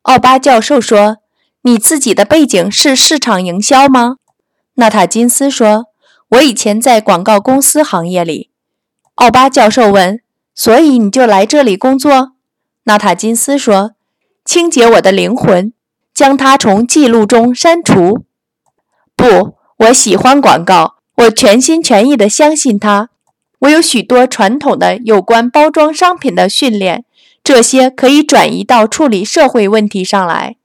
奥巴教授说，你自己的背景是市场营销吗？纳塔金斯说，我以前在广告公司行业里。奥巴教授问，所以你就来这里工作？纳塔金斯说，清洁我的灵魂，将它从记录中删除。不，我喜欢广告，我全心全意地相信它。我有许多传统的有关包装商品的训练，这些可以转移到处理社会问题上来。